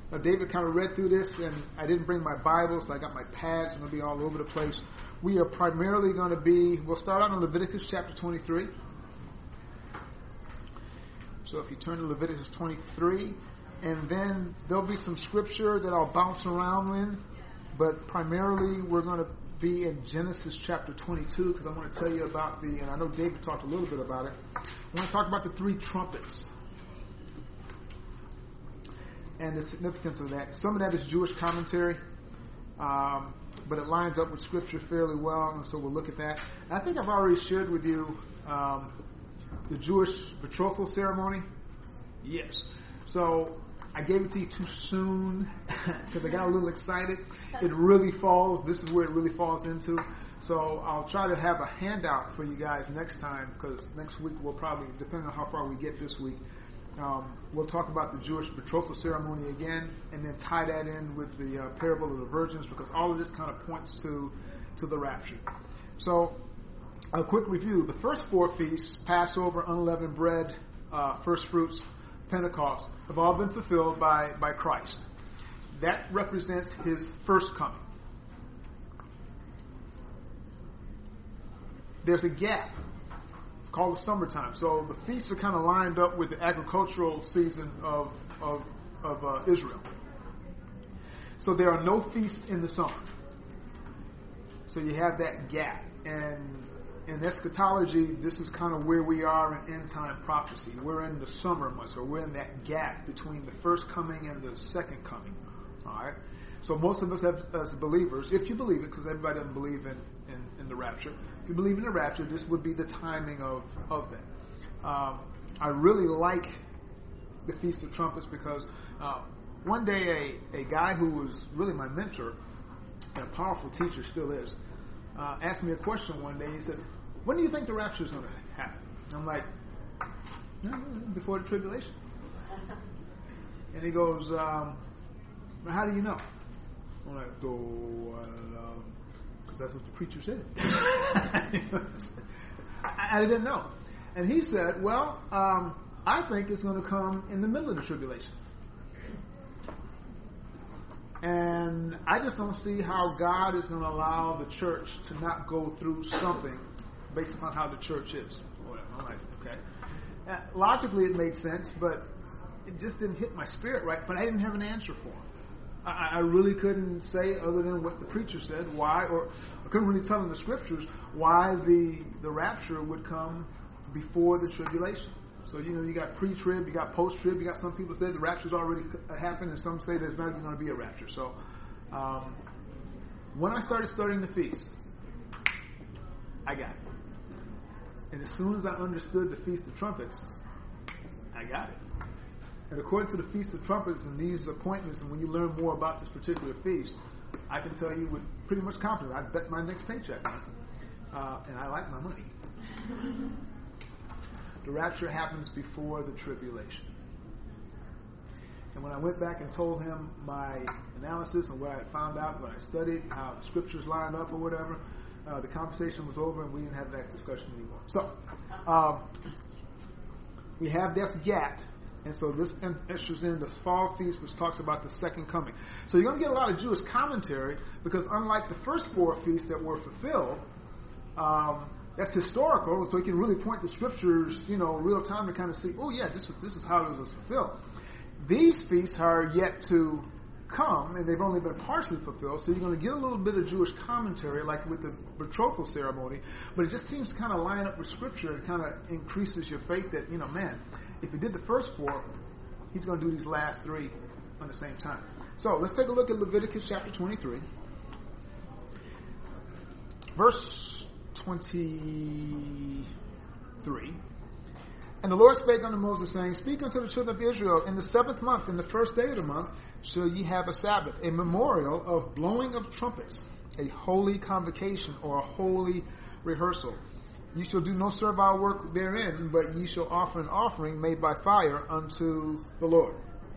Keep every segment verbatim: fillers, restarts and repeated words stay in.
Uh, David kind of read through this, and I didn't bring my Bible, so I got my pads. I'm going to be all over the place. We are primarily going to be, we'll start out in Leviticus chapter twenty-three. So if you turn to Leviticus twenty-three, and then there'll be some scripture that I'll bounce around in, but primarily we're going to be in Genesis chapter twenty-two, because I want to tell you about the, and I know David talked a little bit about it, I want to talk about the three trumpets and the significance of that. Some of that is Jewish commentary, um, but it lines up with Scripture fairly well, and so we'll look at that. And I think I've already shared with you um, the Jewish betrothal ceremony. Yes. So I gave it to you too soon because I got a little excited. It really falls. This is where it really falls into. So I'll try to have a handout for you guys next time, because next week we'll probably, depending on how far we get this week, Um, we'll talk about the Jewish betrothal ceremony again, and then tie that in with the uh, parable of the virgins, because all of this kind of points to to the rapture. So, a quick review: the first four feasts, Passover, unleavened bread, uh, first fruits, Pentecost, have all been fulfilled by by Christ. That represents His first coming. There's a gap. Called the summertime. So the feasts are kind of lined up with the agricultural season of of, of uh, Israel. So there are no feasts in the summer. So you have that gap. And in eschatology, this is kind of where we are in end time prophecy. We're in the summer months, or we're in that gap between the first coming and the second coming. All right. So most of us have, as believers, if you believe it, because everybody doesn't believe in, in, in the rapture, if you believe in the rapture, this would be the timing of, of that. Um, I really like the Feast of Trumpets because uh, one day a, a guy who was really my mentor and a powerful teacher, still is, uh, asked me a question one day. He said, when do you think the rapture is going to happen? And I'm like, before the tribulation. And he goes, um, well, how do you know? I'm like, oh, because that's what the preacher said. I, I didn't know. And he said, well, um, I think it's going to come in the middle of the tribulation. And I just don't see how God is going to allow the church to not go through something based upon how the church is. I'm like, okay. Uh, logically, it made sense, but it just didn't hit my spirit right. But I didn't have an answer for him. I really couldn't say, other than what the preacher said, why, or I couldn't really tell in the scriptures why the the rapture would come before the tribulation. So, you know, you got pre-trib, you got post-trib, you got some people say the rapture's already happened, and some say there's not even going to be a rapture. So, um, when I started studying the feast, I got it. And as soon as I understood the Feast of Trumpets, I got it. And according to the Feast of Trumpets and these appointments, and when you learn more about this particular feast, I can tell you with pretty much confidence, I bet my next paycheck on it. Uh, and I like my money. The rapture happens before the tribulation. And when I went back and told him my analysis and what I had found out, what I studied, how the scriptures line up or whatever, uh, the conversation was over and we didn't have that discussion anymore. So, um, we have this gap. And so this enters in the fall feast, which talks about the second coming. So you're going to get a lot of Jewish commentary, because unlike the first four feasts that were fulfilled, um, that's historical, so you can really point to scriptures, you know, real time to kind of see, oh yeah, this this is how it was fulfilled. These feasts are yet to come, and they've only been partially fulfilled, so you're going to get a little bit of Jewish commentary, like with the betrothal ceremony, but it just seems to kind of line up with scripture and kind of increases your faith that, you know, man, if he did the first four, he's going to do these last three at the same time. So let's take a look at Leviticus chapter twenty-three, verse twenty-three. And the Lord spake unto Moses, saying, Speak unto the children of Israel, in the seventh month, in the first day of the month, shall ye have a Sabbath, a memorial of blowing of trumpets, a holy convocation, or a holy rehearsal. Ye shall do no servile work therein, but ye shall offer an offering made by fire unto the Lord.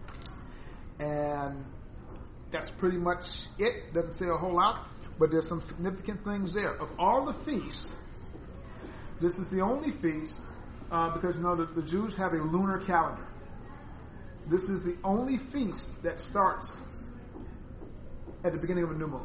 And that's pretty much it. Doesn't say a whole lot, but there's some significant things there. Of all the feasts, this is the only feast, uh, because you know the, the Jews have a lunar calendar. This is the only feast that starts at the beginning of a new moon.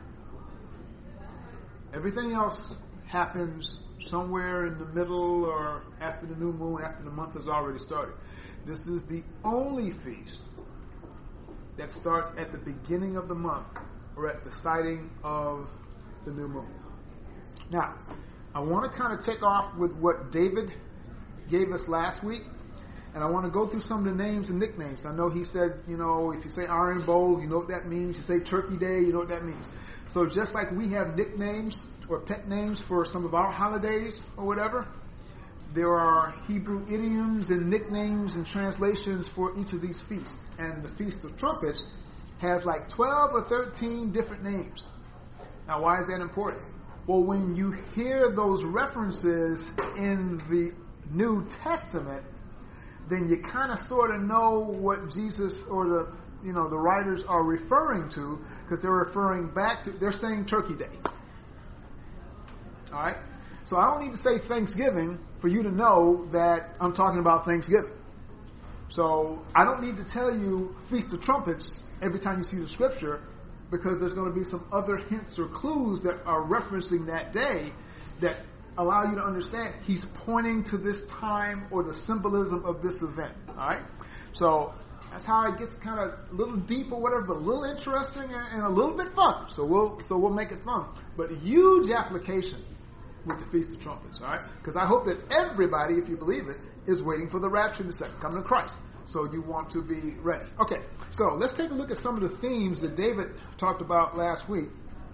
Everything else happens somewhere in the middle or after the new moon, after the month has already started. This is the only feast that starts at the beginning of the month or at the sighting of the new moon. Now, I want to kind of take off with what David gave us last week, and I want to go through some of the names and nicknames. I know he said, you know, if you say Iron Bowl, you know what that means. You say Turkey Day, you know what that means. So just like we have nicknames or pet names for some of our holidays or whatever, there are Hebrew idioms and nicknames and translations for each of these feasts. And the Feast of Trumpets has like twelve or thirteen different names. Now, why is that important? Well, when you hear those references in the New Testament, then you kind of sort of know what Jesus or the you know the writers are referring to, because they're referring back to, they're saying Turkey Day. All right? So I don't need to say Thanksgiving for you to know that I'm talking about Thanksgiving. So I don't need to tell you Feast of Trumpets every time you see the scripture, because there's going to be some other hints or clues that are referencing that day that allow you to understand he's pointing to this time or the symbolism of this event. All right? So that's how it gets kind of a little deep or whatever, but a little interesting and, and a little bit fun. So we'll so we'll make it fun. But huge application with the Feast of Trumpets, all right? Because I hope that everybody, if you believe it, is waiting for the rapture, the second coming of Christ. So you want to be ready. Okay, so let's take a look at some of the themes that David talked about last week.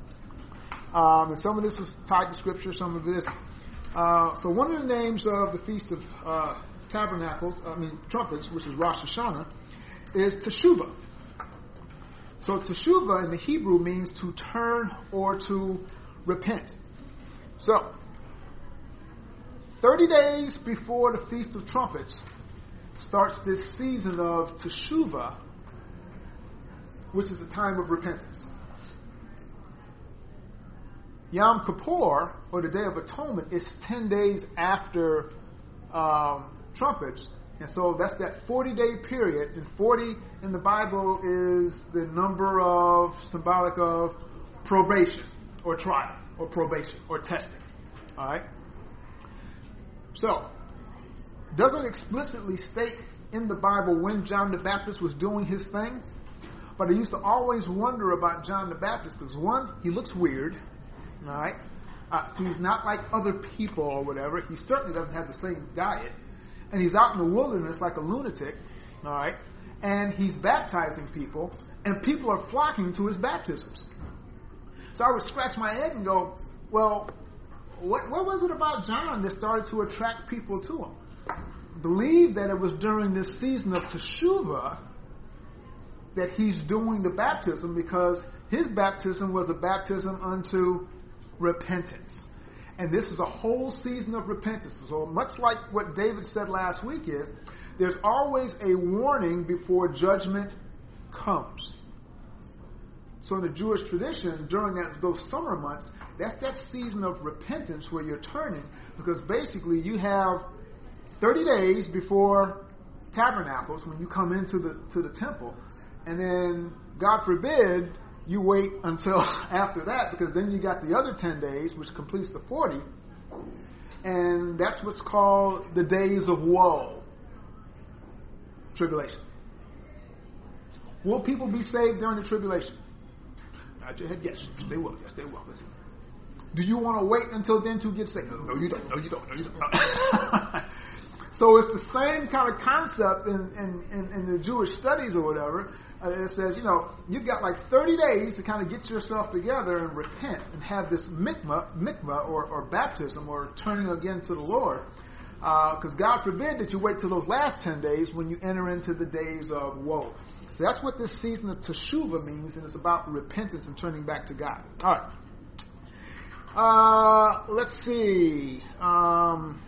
Um, and some of this is tied to Scripture, some of it isn't. Uh, so one of the names of the Feast of uh, Tabernacles, I mean Trumpets, which is Rosh Hashanah, is Teshuvah. So Teshuvah in the Hebrew means to turn or to repent. So, thirty days before the Feast of Trumpets starts this season of Teshuvah, which is a time of repentance. Yom Kippur, or the Day of Atonement, is ten days after um, Trumpets. And so that's that forty-day period. And forty in the Bible is the number of, symbolic of probation, or trial, or probation, or testing. All right? So, doesn't explicitly state in the Bible when John the Baptist was doing his thing, but I used to always wonder about John the Baptist, because one, he looks weird, all right? Uh, he's not like other people or whatever. He certainly doesn't have the same diet, and he's out in the wilderness like a lunatic, all right? And he's baptizing people, and people are flocking to his baptisms. So I would scratch my head and go, well, what, what was it about John that started to attract people to him? Believe that it was during this season of Teshuvah that he's doing the baptism, because his baptism was a baptism unto repentance. And this is a whole season of repentance. So much like what David said last week is, there's always a warning before judgment comes. So in the Jewish tradition, during that, those summer months, that's that season of repentance where you're turning, because basically you have thirty days before Tabernacles when you come into the to the temple, and then, God forbid, you wait until after that, because then you got the other ten days, which completes the forty, and that's what's called the days of woe, tribulation. Will people be saved during the tribulation? Nod your head, yes, they will, yes, they will. Listen. Do you want to wait until then to get saved? No, you don't. No, you don't. No, you don't. No. So it's the same kind of concept in, in, in, in the Jewish studies or whatever. Uh, it says, you know, you've got like thirty days to kind of get yourself together and repent and have this mikvah, mikvah or, or baptism or turning again to the Lord. Because uh, God forbid that you wait till those last ten days when you enter into the days of woe. So that's what this season of Teshuvah means, and it's about repentance and turning back to God. All right. Uh, let's see. Um,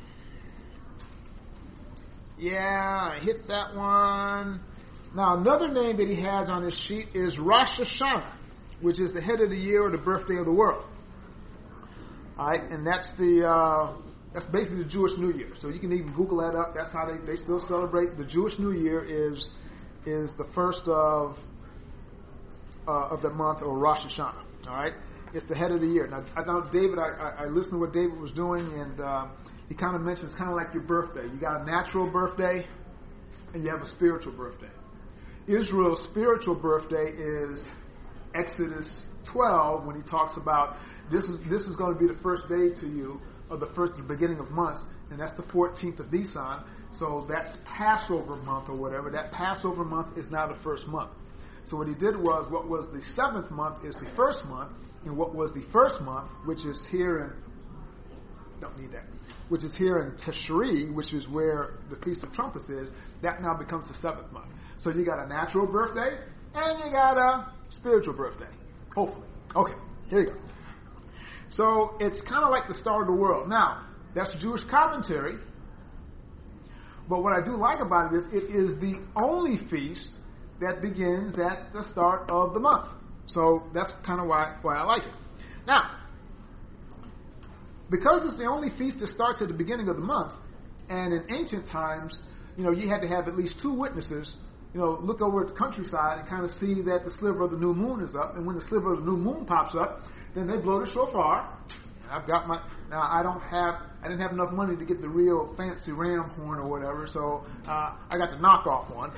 yeah, I hit that one. Now, another name that he has on his sheet is Rosh Hashanah, which is the head of the year or the birthday of the world. All right, and that's the uh, That's basically the Jewish New Year. So you can even Google that up. That's how they, they still celebrate. The Jewish New Year is is the first of uh, of the month, or Rosh Hashanah. All right, it's the head of the year. Now I know David. I, I, I listened to what David was doing, and uh, he kind of mentions kind of like your birthday. You got a natural birthday, and you have a spiritual birthday. Israel's spiritual birthday is Exodus twelve, when he talks about this is this is going to be the first day to you, or the first the beginning of months, and that's the fourteenth of Nisan. So that's Passover month or whatever. That Passover month is now the first month. So what he did was, what was the seventh month is the first month, and what was the first month, which is here in don't need that, which is here in Tishri, which is where the Feast of Trumpets is, that now becomes the seventh month. So you got a natural birthday, and you got a spiritual birthday. Hopefully. Okay, here you go. So it's kind of like the start of the world. Now, that's Jewish commentary, but what I do like about it is it is the only feast that begins at the start of the month. So that's kind of why, why I like it. Now, because it's the only feast that starts at the beginning of the month, and in ancient times, you know, you had to have at least two witnesses, you know, look over at the countryside and kind of see that the sliver of the new moon is up. And when the sliver of the new moon pops up, then they blow the shofar. I've got my, now I don't have, I didn't have enough money to get the real fancy ram horn or whatever, so uh, I got the knockoff one.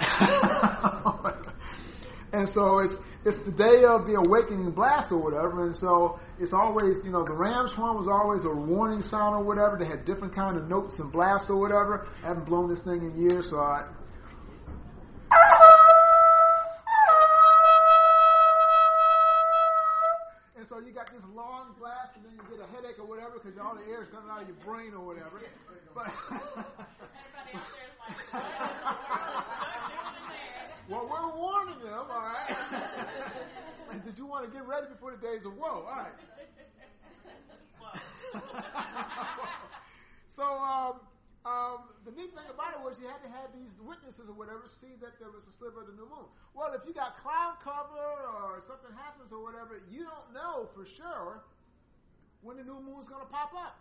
And so it's it's the day of the awakening blast or whatever, and so it's always, you know, the ram's horn was always a warning sound or whatever. They had different kind of notes and blasts or whatever. I haven't blown this thing in years, so I... And so you got this long blast, and then you get a headache or whatever because all the air is coming out of your brain or whatever. But everybody out there is like, what in the world is doing in there? Well, we're warning them, all right? Did you want to get ready before the days of woe? All right. So um, um, the neat thing about it was you had to have these witnesses or whatever see that there was a sliver of the new moon. Well, if you got cloud cover or something happens or whatever, you don't know for sure when the new moon's going to pop up.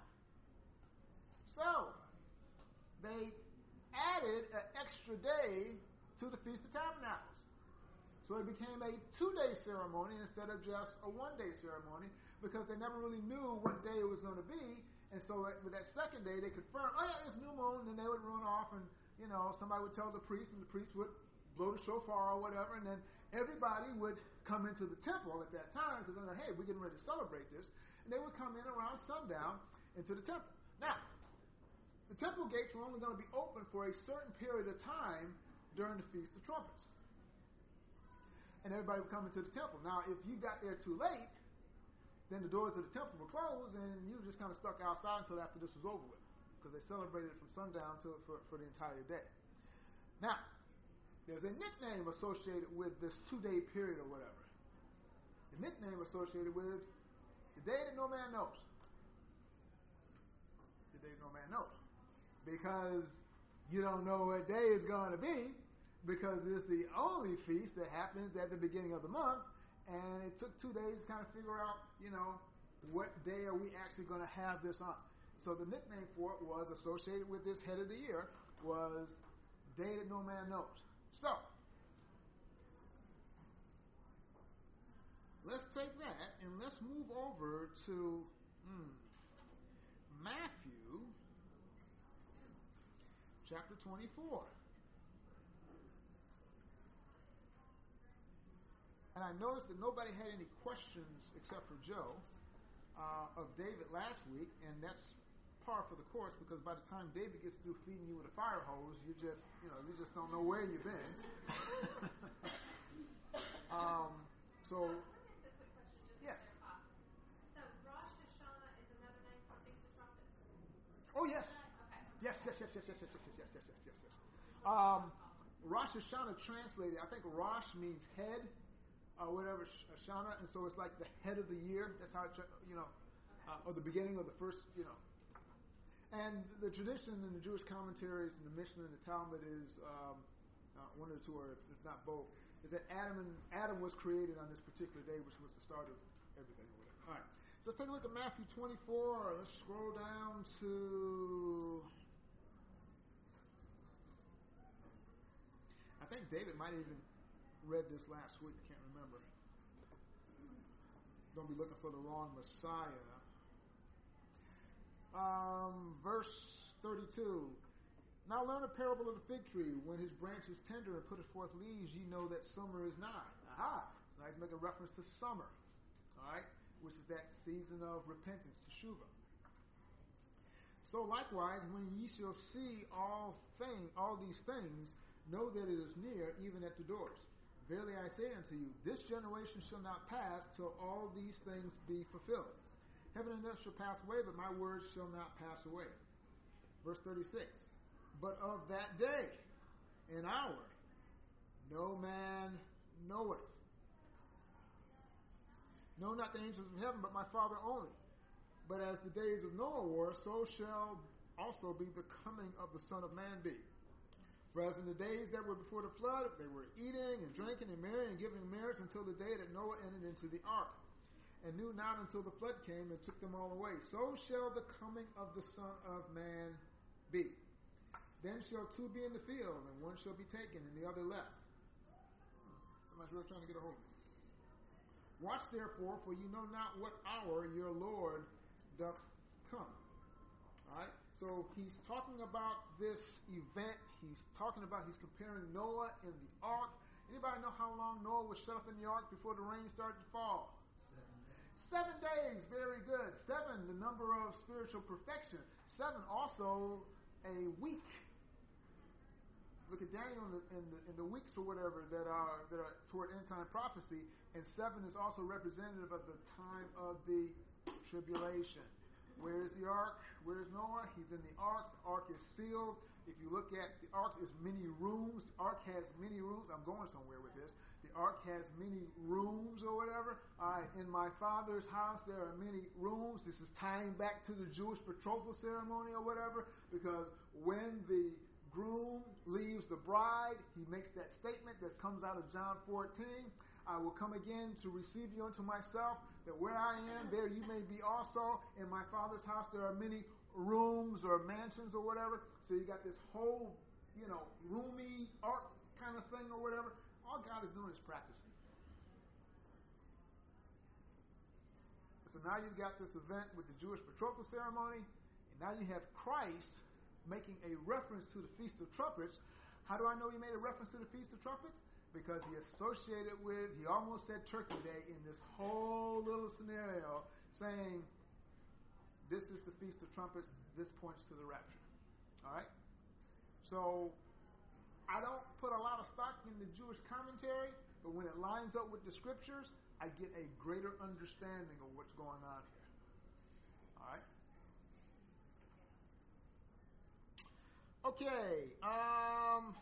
So they added an extra day to the Feast of Tabernacles. So it became a two-day ceremony instead of just a one-day ceremony, because they never really knew what day it was going to be. And so with that second day, they confirmed, oh yeah, it's new moon, and then they would run off, and you know, somebody would tell the priest, and the priest would blow the shofar or whatever, and then everybody would come into the temple at that time, because they're like, hey, we're getting ready to celebrate this, and they would come in around sundown into the temple. Now, the temple gates were only going to be open for a certain period of time during the Feast of Trumpets. And everybody would come into the temple. Now, if you got there too late, then the doors of the temple were closed, and you were just kind of stuck outside until after this was over with, because they celebrated from sundown to, for, for the entire day. Now, there's a nickname associated with this two-day period or whatever. The nickname associated with the day that no man knows. The day no man knows. Because you don't know what day it's going to be, because it's the only feast that happens at the beginning of the month, and it took two days to kind of figure out, you know, what day are we actually going to have this on. So the nickname for it was associated with this head of the year was day that no man knows. So let's take that and let's move over to hmm, Matthew chapter twenty-four. And I noticed that nobody had any questions except for Joe uh, of David last week, and that's par for the course, because by the time David gets through feeding you with a fire hose, you just, you know, you just don't know where you've been. um, so, yes. So Rosh Hashanah is another name for Feast of Trumpets? Oh yes. Okay. Yes, yes, yes, yes, yes, yes, yes, yes, yes, yes, yes, yes. Um, Rosh Hashanah translated, I think Rosh means head. Uh, whatever, Hashanah, and so it's like the head of the year. That's how it, you know, uh, or the beginning of the first, you know. And the tradition in the Jewish commentaries and the Mishnah and the Talmud is um, uh, one or two, or if not both, is that Adam and Adam was created on this particular day, which was the start of everything or whatever. All right. So let's take a look at Matthew twenty-four. Let's scroll down to... I think David might have even read this last week. I can't remember. Don't be looking for the wrong Messiah. Um, verse thirty-two. Now learn a parable of the fig tree. When his branch is tender and putteth forth leaves, ye know that summer is nigh. Aha! So now he's making reference to summer. Alright? Which is that season of repentance, Teshuvah. So likewise, when ye shall see all thing, all these things, know that it is near, even at the doors. Verily I say unto you, this generation shall not pass till all these things be fulfilled. Heaven and earth shall pass away, but my words shall not pass away. Verse thirty-six. But of that day and hour no man knoweth. No, not the angels of heaven, but my Father only. But as the days of Noah were, so shall also be the coming of the Son of Man be. For as in the days that were before the flood, they were eating and drinking and marrying and giving marriage until the day that Noah entered into the ark, and knew not until the flood came and took them all away. So shall the coming of the Son of Man be. Then shall two be in the field, and one shall be taken, and the other left. Somebody's really trying to get a hold of me. Watch therefore, for you know not what hour your Lord doth come. Alright? So he's talking about this event. He's talking about, he's comparing Noah and the ark. Anybody know how long Noah was shut up in the ark before the rain started to fall? Seven days. Seven days. Very good. Seven, the number of spiritual perfection. Seven, also a week. Look at Daniel in the, in the, in the weeks or whatever that are that are toward end time prophecy, and seven is also representative of the time of the tribulation. Where is the ark? Where is Noah? He's in the ark. The ark is sealed. If you look at the ark, is many rooms. The ark has many rooms. I'm going somewhere with this. The ark has many rooms or whatever. Uh, in my Father's house there are many rooms. This is tying back to the Jewish betrothal ceremony or whatever, because when the groom leaves the bride, he makes that statement that comes out of John fourteen. I will come again to receive you unto myself, that where I am, there you may be also. In my Father's house there are many rooms or mansions or whatever. So you got this whole, you know, roomy ark kind of thing or whatever. All God is doing is practicing. So now you've got this event with the Jewish betrothal ceremony, and now you have Christ making a reference to the Feast of Trumpets. How do I know he made a reference to the Feast of Trumpets? Because he associated with, he almost said Turkey Day in this whole little scenario, saying, this is the Feast of Trumpets, this points to the rapture. Alright? So, I don't put a lot of stock in the Jewish commentary, but when it lines up with the scriptures, I get a greater understanding of what's going on here. Alright? Okay, um,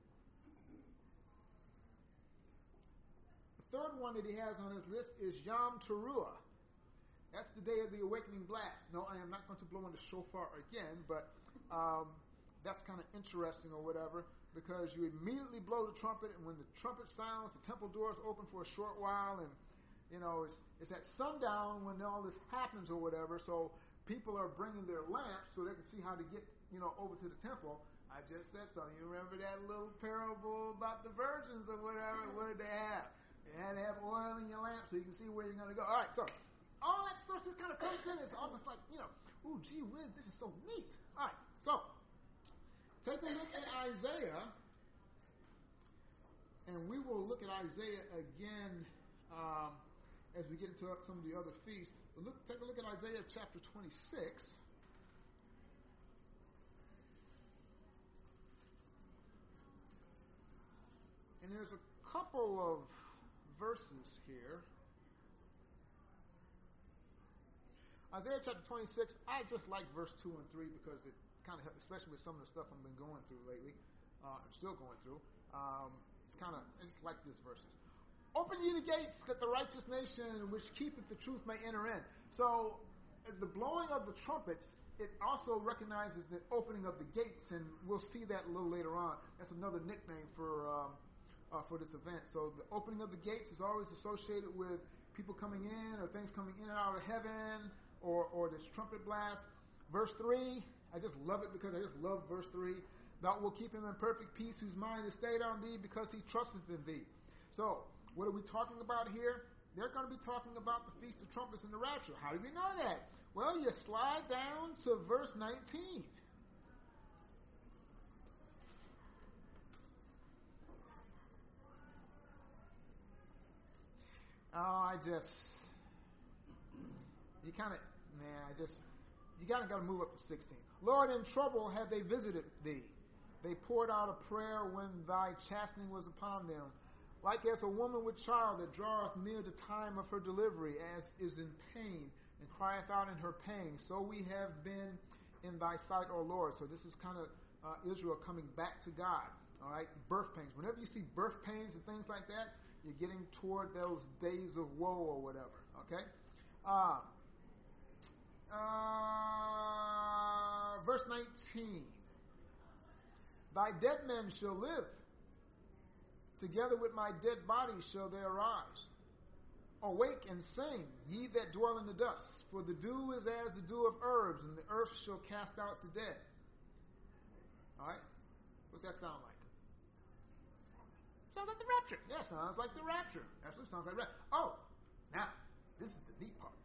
the third one that he has on his list is Yom Teruah. That's the day of the awakening blast. No, I am not going to blow on the shofar again, but um, that's kind of interesting or whatever, because you immediately blow the trumpet, and when the trumpet sounds, the temple doors open for a short while, and you know, it's, it's at sundown when all this happens or whatever, so people are bringing their lamps so they can see how to get, you know, over to the temple. I just said something. You remember that little parable about the virgins or whatever? What did they have? They had to have oil in your lamp so you can see where you're going to go. All right, so all that stuff just kind of comes in. It's almost like, you know, ooh, gee whiz, this is so neat. All right, so take a look at Isaiah, and we will look at Isaiah again um, as we get into some of the other feasts. But look, take a look at Isaiah chapter twenty-six. And there's a couple of verses here. Isaiah chapter twenty-six, I just like verse two and three because it kind of helps, especially with some of the stuff I've been going through lately. Uh, I'm still going through. Um, it's kind of, I just like these verses. Open ye the gates that the righteous nation which keepeth the truth may enter in. So, the blowing of the trumpets, it also recognizes the opening of the gates, and we'll see that a little later on. That's another nickname for um, uh, for this event. So the opening of the gates is always associated with people coming in or things coming in and out of heaven or, or this trumpet blast. Verse three, I just love it because I just love verse three. Thou wilt keep him in perfect peace whose mind is stayed on thee because he trusteth in thee. So, what are we talking about here? They're going to be talking about the Feast of Trumpets and the rapture. How do we know that? Well, you slide down to verse nineteen. Oh, I just, you kind of, man, I just, you kind of got to move up to sixteen. Lord, in trouble have they visited thee. They poured out a prayer when thy chastening was upon them. Like as a woman with child that draweth near the time of her delivery, as is in pain, and crieth out in her pain, so we have been in thy sight, O Lord. So this is kind of uh, Israel coming back to God. All right, birth pains. Whenever you see birth pains and things like that, you're getting toward those days of woe or whatever. Okay. Uh, uh, verse nineteen. Thy dead men shall live. Together with my dead body shall they arise. Awake and sing, ye that dwell in the dust, for the dew is as the dew of herbs, and the earth shall cast out the dead. All right? What's that sound like? Sounds like the rapture. Yeah, sounds like the rapture. That's what it sounds like. Rapture. Oh, now, this is the neat part.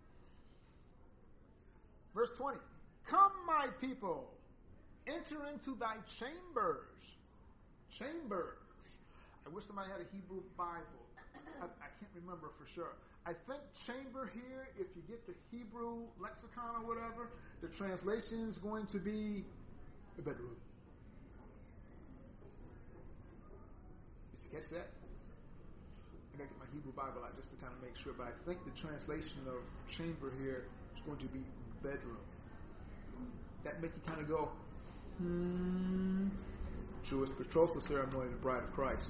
Verse twenty. Come, my people, enter into thy chambers. Chambers. I wish somebody had a Hebrew Bible. I, I can't remember for sure. I think chamber here, if you get the Hebrew lexicon or whatever, the translation is going to be the bedroom. Did you catch that? I got to get my Hebrew Bible out just to kind of make sure, but I think the translation of chamber here is going to be bedroom. That make you kind of go, hmm. Jewish betrothal ceremony, the bride of Christ.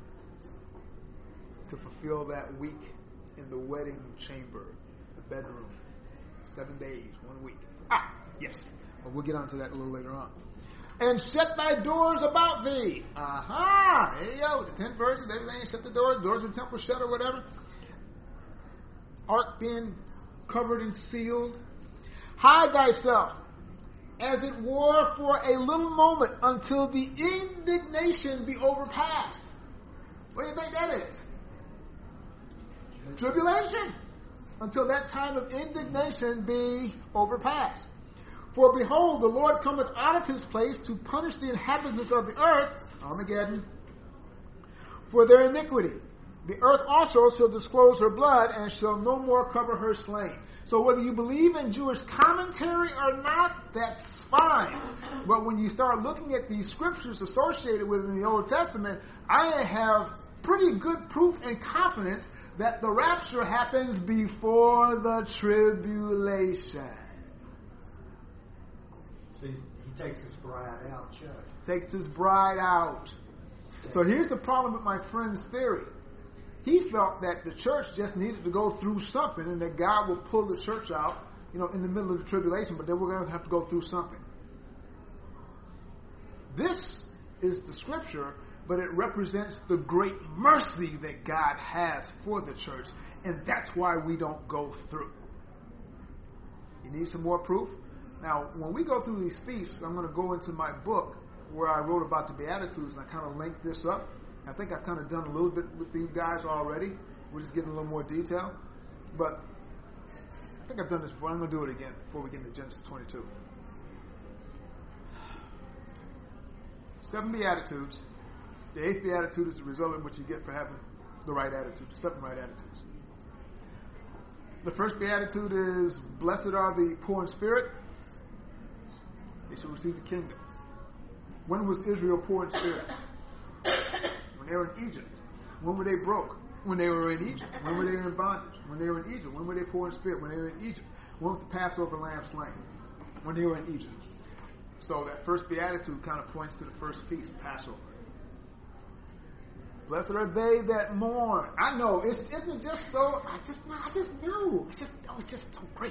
To fulfill that week in the wedding chamber, the bedroom. Seven days, one week. Ah, yes. Well, we'll get on to that a little later on. And shut thy doors about thee. Aha! There you go. The ten virgins, everything. Shut the doors. Doors of the temple shut or whatever. Ark being covered and sealed. Hide thyself, as it were, for a little moment, until the indignation be overpassed. What do you think that is? Tribulation. Until that time of indignation be overpassed. For behold, the Lord cometh out of his place to punish the inhabitants of the earth, Armageddon, for their iniquity. The earth also shall disclose her blood, and shall no more cover her slain. So whether you believe in Jewish commentary or not, that's fine. But when you start looking at these scriptures associated with in the Old Testament, I have pretty good proof and confidence that the rapture happens before the tribulation. See, he takes his bride out, Chuck. Takes his bride out. So here's the problem with my friend's theory. He felt that the church just needed to go through something, and that God would pull the church out, you know, in the middle of the tribulation, but then we're going to have to go through something. This is the scripture, but it represents the great mercy that God has for the church, and that's why we don't go through. You need some more proof? Now, when we go through these feasts, I'm going to go into my book where I wrote about the Beatitudes, and I kind of linked this up. I think I've kind of done a little bit with these guys already. We're just getting a little more detail. But I think I've done this before. I'm going to do it again before we get into Genesis twenty-two. Seven Beatitudes. The eighth Beatitude is the result of what you get for having the right attitude, the seven right attitudes. The first Beatitude is, blessed are the poor in spirit. They shall receive the kingdom. When was Israel poor in spirit? When they were in Egypt. When were they broke? When they were in Egypt. When were they in bondage? When they were in Egypt. When were they poor in spirit? When they were in Egypt. When was the Passover lamb slain? When they were in Egypt. So that first Beatitude kind of points to the first feast, Passover. Blessed are they that mourn. I know, it's, isn't it just so, I just, I just know. It's just, oh, it's just so great.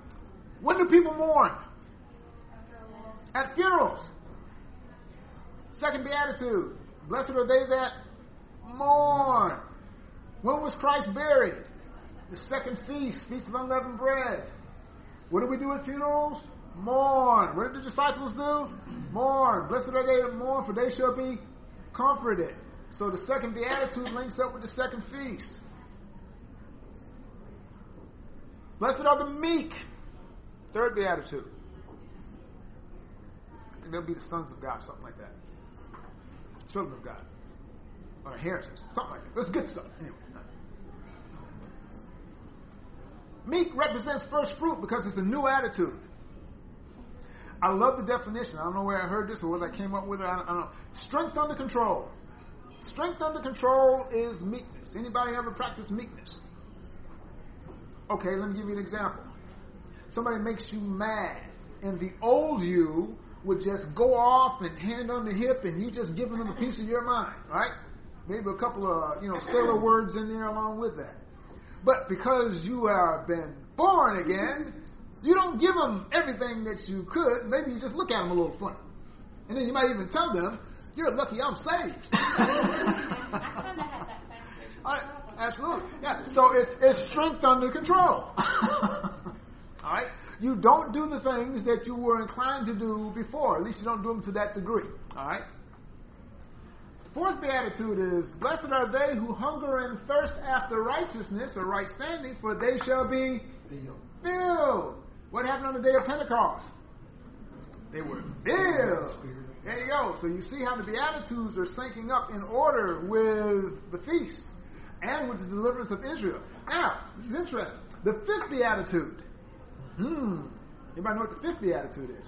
When do people mourn? At funerals. Second beatitude. Blessed are they that mourn. When was Christ buried? The second feast, Feast of Unleavened Bread. What do we do at funerals? Mourn. What did the disciples do? Mourn. Blessed are they that mourn, for they shall be comforted. So the second beatitude links up with the second feast. Blessed are the meek. Third beatitude. And they'll be the sons of God, something like that. Children of God. Or inheritance, something like that. That's good stuff. Anyway. Meek represents first fruit because it's a new attitude. I love the definition. I don't know where I heard this or whether I came up with it. I don't, I don't know. Strength under control. Strength under control is meekness. Anybody ever practice meekness? Okay, let me give you an example. Somebody makes you mad, and the old you would just go off and hand on the hip, and you just giving them a piece of your mind, right? Maybe a couple of you know sailor words in there along with that. But because you have been born again, you don't give them everything that you could. Maybe you just look at them a little funny. And then you might even tell them, you're lucky I'm saved. Right, absolutely. Yeah. So it's, it's strength under control. All right? You don't do the things that you were inclined to do before. At least you don't do them to that degree. All right? Fourth beatitude is, blessed are they who hunger and thirst after righteousness or right standing, for they shall be filled. Filled. What happened on the day of Pentecost? They were filled. There you go. So you see how the beatitudes are syncing up in order with the feast and with the deliverance of Israel. Now, this is interesting. The fifth beatitude. Hmm. Anybody know what the fifth beatitude is?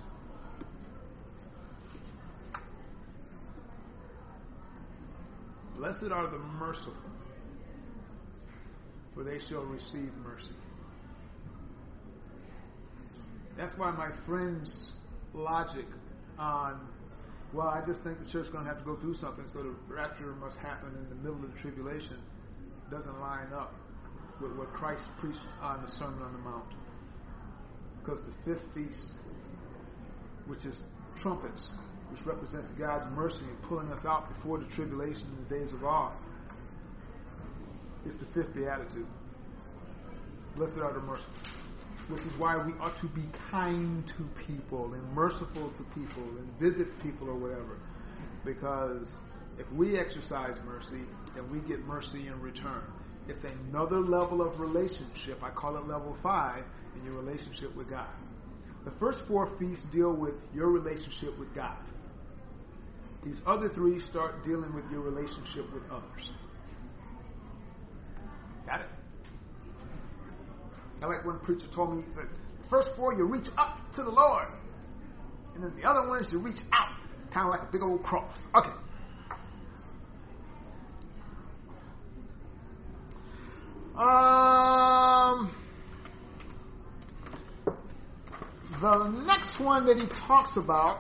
Blessed are the merciful, for they shall receive mercy. That's why my friend's logic on, well, I just think the church is going to have to go through something, so the rapture must happen in the middle of the tribulation, doesn't line up with what Christ preached on the Sermon on the Mount. Because the fifth feast, which is trumpets, which represents God's mercy in pulling us out before the tribulation in the days of awe, it's the fifth beatitude. Blessed are the merciful. Which is why we ought to be kind to people and merciful to people and visit people or whatever. Because if we exercise mercy, then we get mercy in return. It's another level of relationship. I call it level five in your relationship with God. The first four feasts deal with your relationship with God. These other three start dealing with your relationship with others. Got it? I like one preacher told me, he said, the first four you reach up to the Lord, and then the other ones you reach out, kind of like a big old cross. Okay. Um, the next one that he talks about,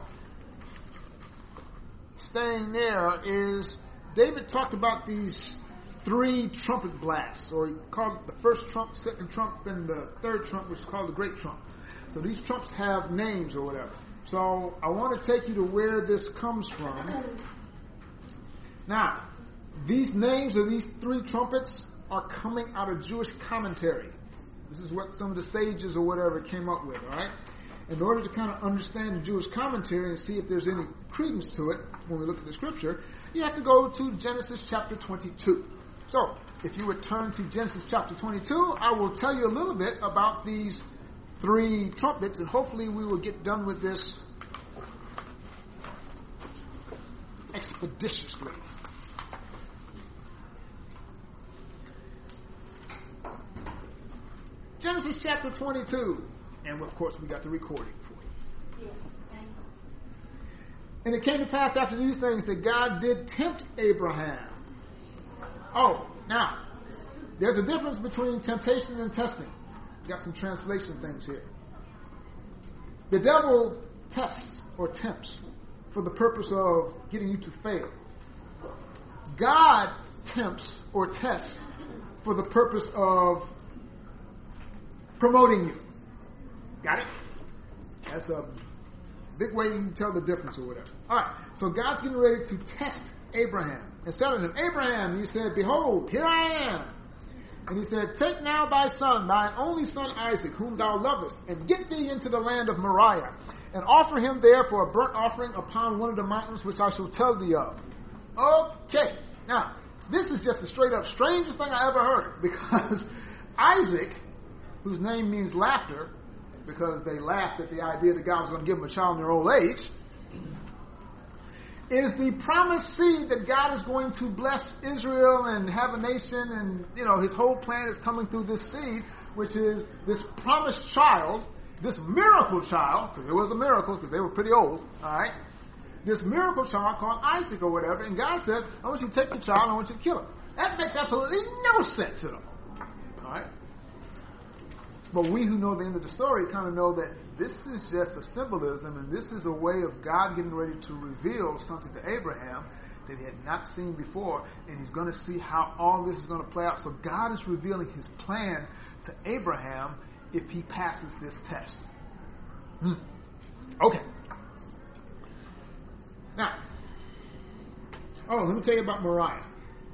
staying there, is David talked about these three trumpet blasts, or he called it the first trump, second trump, and the third trump, which is called the great trump. So these trumps have names or whatever. So I want to take you to where this comes from. Now, these names of these three trumpets are coming out of Jewish commentary. This is what some of the sages or whatever came up with, all right? In order to kind of understand the Jewish commentary and see if there's any credence to it when we look at the scripture, you have to go to Genesis chapter twenty-two. So, if you would turn to Genesis chapter twenty-two, I will tell you a little bit about these three trumpets, and hopefully we will get done with this expeditiously. Genesis chapter twenty-two. And of course, we got the recording for you. And it came to pass after these things that God did tempt Abraham. Oh, now, there's a difference between temptation and testing. Got some translation things here. The devil tests or tempts for the purpose of getting you to fail. God tempts or tests for the purpose of promoting you. Got it? That's a big way you can tell the difference or whatever. All right, so God's getting ready to test Abraham. And said unto him, Abraham, he said, behold, here I am. And he said, take now thy son, thine only son Isaac, whom thou lovest, and get thee into the land of Moriah, and offer him there for a burnt offering upon one of the mountains which I shall tell thee of. Okay, now, this is just the straight up strangest thing I ever heard, because Isaac, whose name means laughter, because they laughed at the idea that God was going to give them a child in their old age, is the promised seed that God is going to bless Israel and have a nation, and, you know, his whole plan is coming through this seed, which is this promised child, this miracle child, because it was a miracle, because they were pretty old, all right? This miracle child called Isaac or whatever, and God says, I want you to take the child, I want you to kill him. That makes absolutely no sense at all, all right? But we who know the end of the story kind of know that this is just a symbolism, and this is a way of God getting ready to reveal something to Abraham that he had not seen before, and he's going to see how all this is going to play out. So God is revealing his plan to Abraham if he passes this test. Hmm. Okay. Now, oh, let me tell you about Moriah.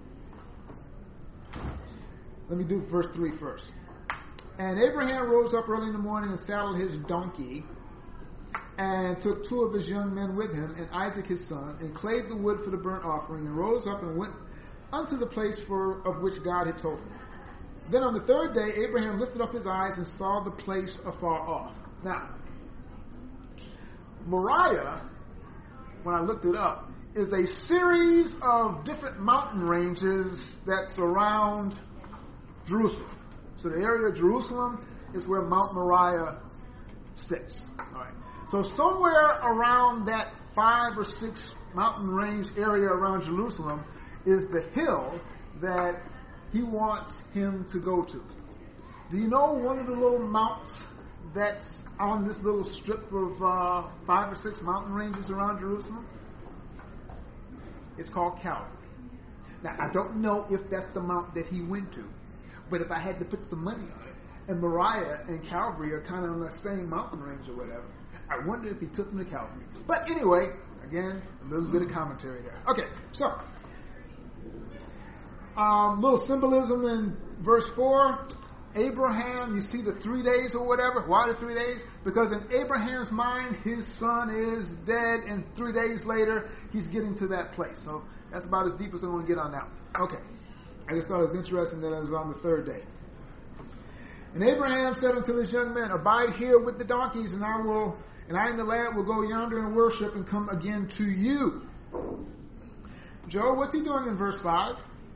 Let me do verse three first. And Abraham rose up early in the morning and saddled his donkey and took two of his young men with him and Isaac his son and clave the wood for the burnt offering and rose up and went unto the place for of which God had told him. Then on the third day Abraham lifted up his eyes and saw the place afar off. Now, Moriah, when I looked it up, is a series of different mountain ranges that surround Jerusalem. So the area of Jerusalem is where Mount Moriah sits. All right. So somewhere around that five or six mountain range area around Jerusalem is the hill that he wants him to go to. Do you know one of the little mounts that's on this little strip of uh, five or six mountain ranges around Jerusalem? It's called Calvary. Now, I don't know if that's the mount that he went to. But if I had to put some money on it, and Moriah and Calvary are kind of on the same mountain range or whatever, I wonder if he took them to Calvary. But anyway, again, a little bit of commentary there. Okay, so, um, little symbolism in verse four. Abraham, you see the three days or whatever. Why the three days? Because in Abraham's mind, his son is dead, and three days later, he's getting to that place. So that's about as deep as I'm going to get on that one. Okay. I just thought it was interesting that it was on the third day. And Abraham said unto his young men, abide here with the donkeys, and I will, and I and the lad will go yonder and worship and come again to you. Joe, what's he doing in verse five?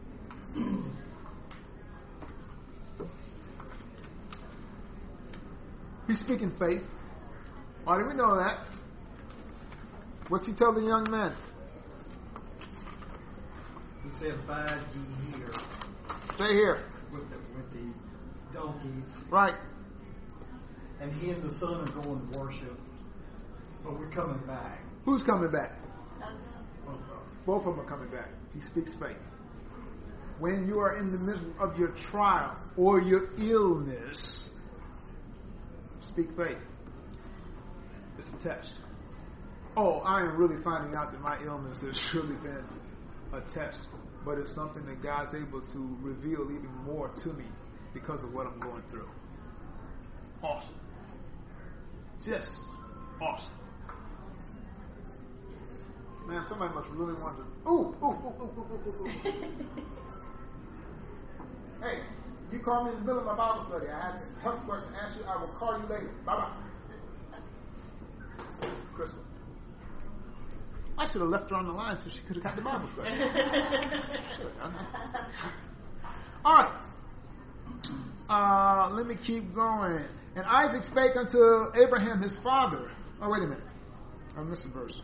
He's speaking faith. Why do we know that? What's he tell the young men? He said, abide ye here. Stay here. With the, with the donkeys. Right. And he and the son are going to worship. But we're coming back. Who's coming back? Both of them. Both of them are coming back. He speaks faith. When you are in the midst of your trial or your illness, speak faith. It's a test. Oh, I am really finding out that my illness has surely been a test, but it's something that God's able to reveal even more to me because of what I'm going through. Awesome. Just awesome. Man, somebody must really want to. Ooh, ooh, ooh, ooh, ooh, ooh, ooh. Hey, you call me in the middle of my Bible study. I have a health question to ask you. I will call you later. Bye bye. Crystal. I should have left her on the line so she could have got the Bible study. All right. Uh, let me keep going. And Isaac spake unto Abraham his father. Oh, wait a minute. I missed a verse.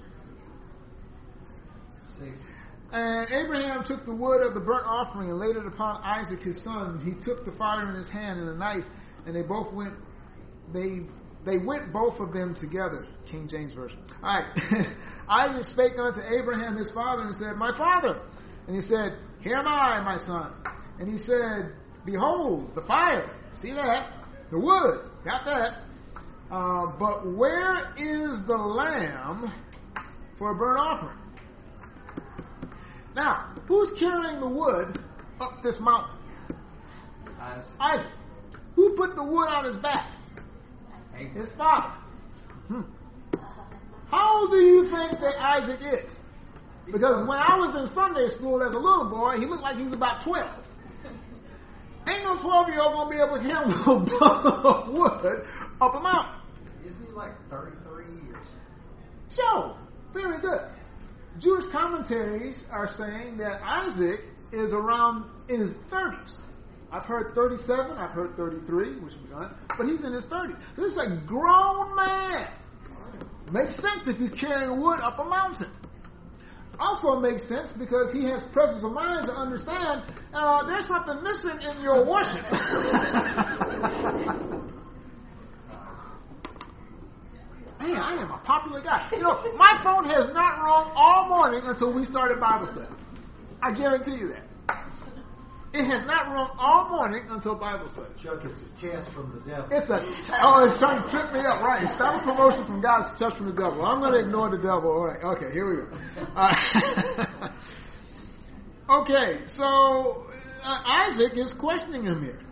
Six. And Abraham took the wood of the burnt offering and laid it upon Isaac his son. He took the fire in his hand and a knife, and they both went. They they went both of them together. King James version. All right. Isaac spake unto Abraham his father and said, My father. And he said, Here am I, my son. And he said, Behold, the fire. See that? The wood. Got that. Uh, but where is the lamb for a burnt offering. Now, who's carrying the wood up this mountain? Isaac. Isaac. Who put the wood on his back? His father. Hmm. How old do you think that Isaac is? Because when I was in Sunday school as a little boy, he looked like he was about twelve. Ain't no twelve-year-old going to be able to carry a little bundle of wood up a mountain. Isn't he like thirty-three years? So, very good. Jewish commentaries are saying that Isaac is around in his thirties. I've heard thirty-seven, I've heard thirty-three, which we done, but he's in his thirties. So this is a grown man. Makes sense if he's carrying wood up a mountain. Also makes sense because he has presence of mind to understand uh, there's something missing in your worship. Man, I am a popular guy. You know, my phone has not rung all morning until we started Bible study. I guarantee you that. It has not rung all morning until Bible study. Chuck, it's a test from the devil. It's a oh, it's trying to trip me up, right? Self promotion from God's touch from the devil. I'm going to ignore the devil. All right, okay, here we go. Uh, okay, so uh, Isaac is questioning him here.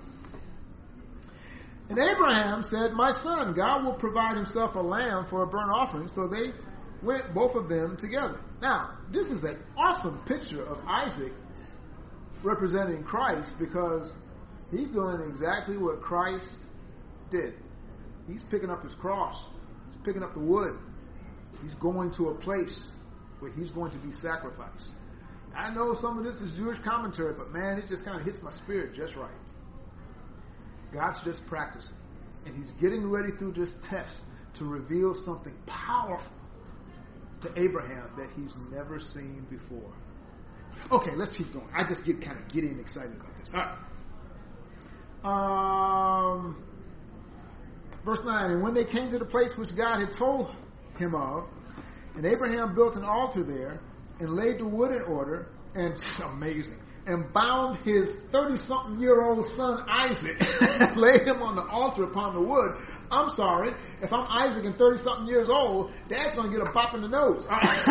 And Abraham said, "My son, God will provide himself a lamb for a burnt offering." So they went, both of them, together. Now, this is an awesome picture of Isaac representing Christ, because he's doing exactly what Christ did. He's picking up his cross. He's picking up the wood. He's going to a place where he's going to be sacrificed. I know some of this is Jewish commentary, but man, it just kind of hits my spirit just right. God's just practicing. And he's getting ready through this test to reveal something powerful to Abraham that he's never seen before. Okay, let's keep going. I just get kind of getting excited about this. All right. Um, verse nine, and when they came to the place which God had told him of, and Abraham built an altar there, and laid the wood in order, and amazing, and bound his thirty-something-year-old son Isaac, and laid him on the altar upon the wood. I'm sorry, if I'm Isaac and thirty-something years old, Dad's going to get a bop in the nose.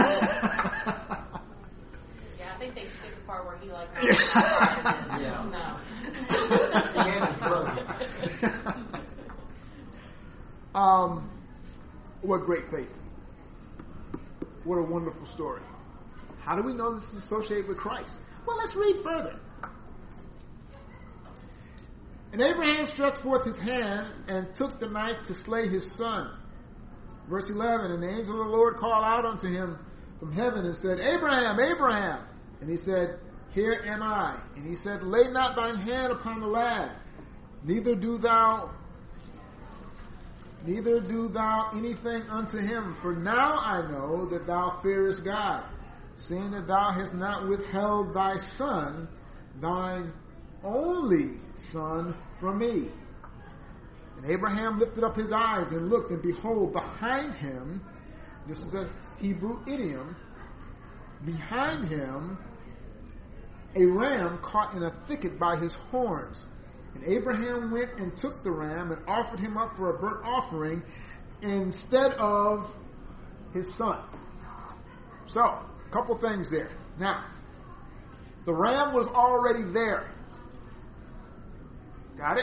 I think they skipped the part where he like. Yeah. No. um, what great faith! What a wonderful story! How do we know this is associated with Christ? Well, let's read further. And Abraham stretched forth his hand and took the knife to slay his son. Verse eleven, and the angel of the Lord called out unto him from heaven and said, Abraham, Abraham. And he said, Here am I. And he said, Lay not thine hand upon the lad, neither do thou neither do thou anything unto him, for now I know that thou fearest God, seeing that thou hast not withheld thy son, thine only son, from me. And Abraham lifted up his eyes and looked, and behold, behind him, this is a Hebrew idiom, behind him a ram caught in a thicket by his horns. And Abraham went and took the ram and offered him up for a burnt offering instead of his son. So, a couple things there. Now, the ram was already there. Got it?